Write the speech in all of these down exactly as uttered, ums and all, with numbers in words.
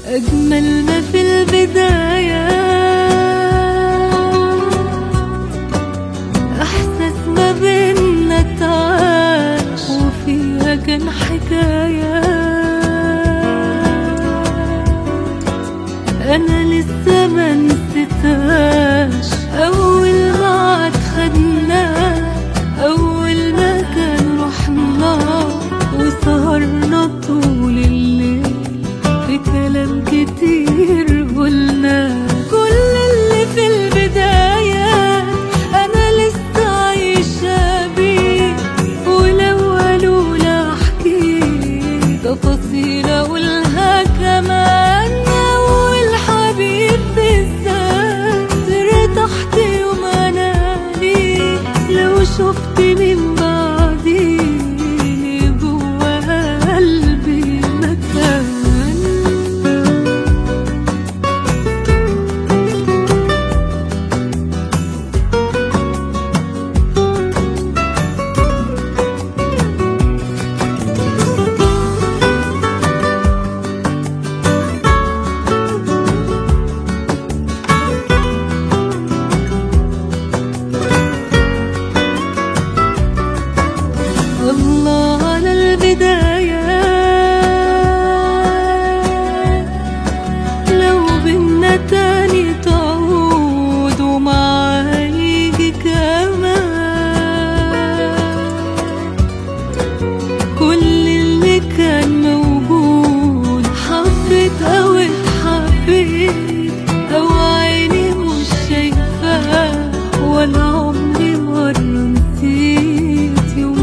أجمل ما في البداية إحساس ما بينا تعاش وفيها كان حكاية. أنا لسه ما نسيتهاش أول ما خدناه، أول ما كان رحنا وسهرنا طول الليل في كلام كتير قلنا. كل اللي في البداية أنا لسه عايشة بيه، ولو قالوا لا أحكي تفاصيل أقولها كمان. أول حبيب بالذات ارتحت يوم أنا ليه، لو شفت من بعدي جوا قلبي مكان. الله على البداية، لو بينا تاني تعود ومعاه يجي كمان. كل اللي كان موجود حبيت أو اتحبيت، أو عيني مش شايفاه ولا عمري مرة نسيت يوم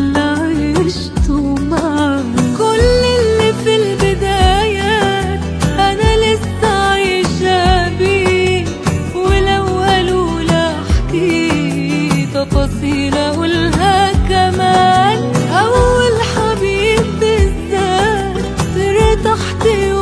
تفاصيل أقولها كمان. أول حبيب بالذات ارتحت